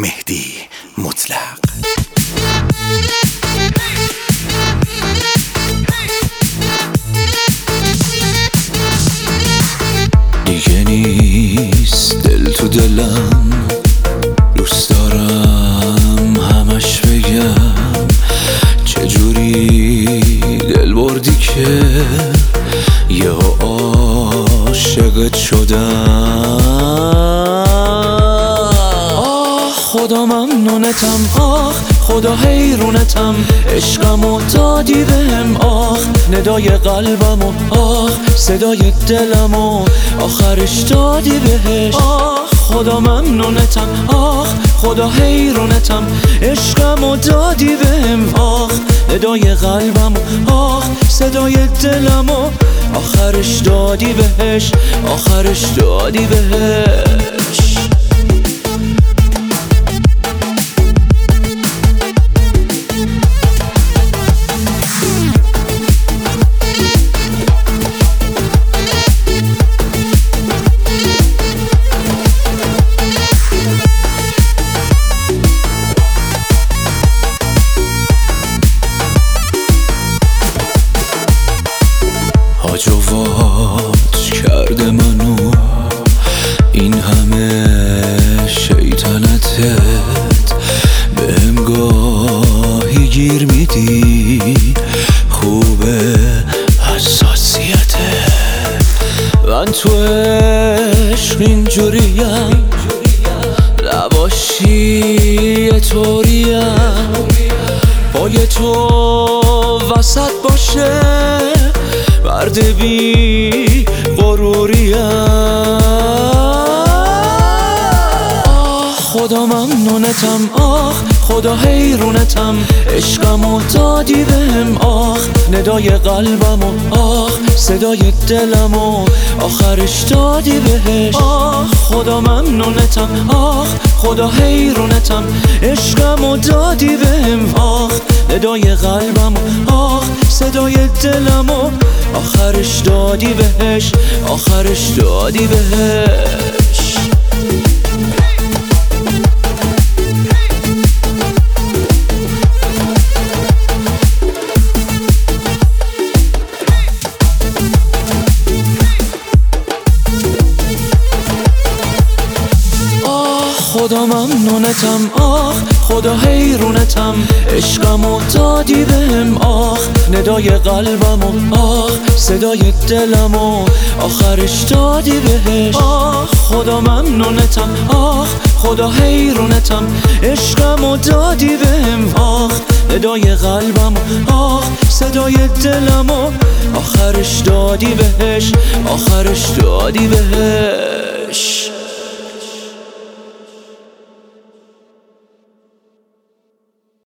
مهدی مطلق. دیگه نیست دل تو دلم، دوست دارم همش بگم چجوری دل بردی که یه عاشقت شدم. آه خدا ممنونتم، آخ خدا حیرونتم، عشقمو دادی بهم، آخ ندای قلبمو، آخ صدای دلمو آخرش دادی بهش. آخ خدا ممنونتم، آخ خدا حیرونتم، عشقمو دادی بهم، آخ ندای قلبمو، آخ صدای دلمو آخرش دادی بهش، آخرش دادی بهش. جواد کرده منو این همه شیطنتت، بهم گاهی گیر میدی، خوبه حساسیتت. من تو عشق اینجوریم، نباشی یه طوریم، پای تو وسط باشه مرد بی غروریم. آه خدا ممنونتم، آخ خدا حیرونتم، عشقمو دادی بهم، آخ ندای قلبمو، آخ صدای دلمو آخرش دادی بهش. آه خدا ممنونتم، آخ خدا حیرونتم، عشقمو دادی بهم، آخ ندای قلبمو، آخ صدای دلمو آخرش دادی بهش، آخرش دادی بهش. خدا ممنونتم، آخ خدا حیرونتم، عشقمو دادی بهم، آخ ندای قلبمو، آخ صدای دلمو آخرش دادی بهش. آخ خدا ممنونتم، آخ خدا حیرونتم، عشقمو دادی بهم، آخ ندای قلبمو، آخ صدای دلمو آخرش دادی بهش، آخرش دادی بهش.